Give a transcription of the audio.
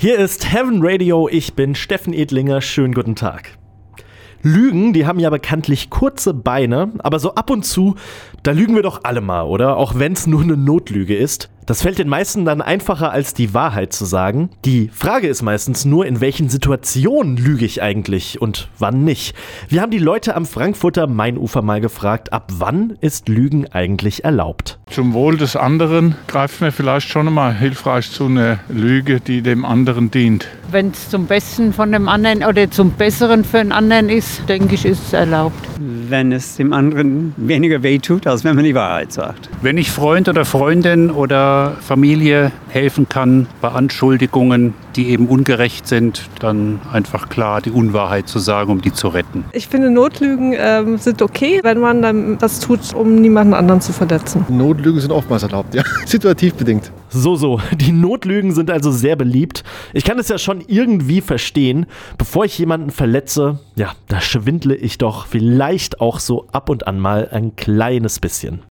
Hier ist Heaven Radio, ich bin Steffen Edlinger, schönen guten Tag. Lügen, die haben ja bekanntlich kurze Beine, aber so ab und zu, da lügen wir doch alle mal, oder? Auch wenn es nur eine Notlüge ist. Das fällt den meisten dann einfacher, als die Wahrheit zu sagen. Die Frage ist meistens nur, in welchen Situationen lüge ich eigentlich und wann nicht. Wir haben die Leute am Frankfurter Mainufer mal gefragt, ab wann ist Lügen eigentlich erlaubt? Zum Wohl des anderen greift mir vielleicht schon mal hilfreich zu einer Lüge, die dem anderen dient. Wenn es zum Besten von dem anderen oder zum Besseren für den anderen ist, denke ich, ist es erlaubt. Wenn es dem anderen weniger wehtut, als wenn man die Wahrheit sagt. Wenn ich Freund oder Freundin oder Familie helfen kann bei Anschuldigungen, die eben ungerecht sind, dann einfach klar die Unwahrheit zu sagen, um die zu retten. Ich finde, Notlügen sind okay, wenn man dann das tut, um niemanden anderen zu verletzen. Notlügen sind oftmals erlaubt, ja. Situativ bedingt. So, die Notlügen sind also sehr beliebt. Ich kann es ja schon irgendwie verstehen. Bevor ich jemanden verletze, ja, da schwindle ich doch vielleicht auch so ab und an mal ein kleines bisschen.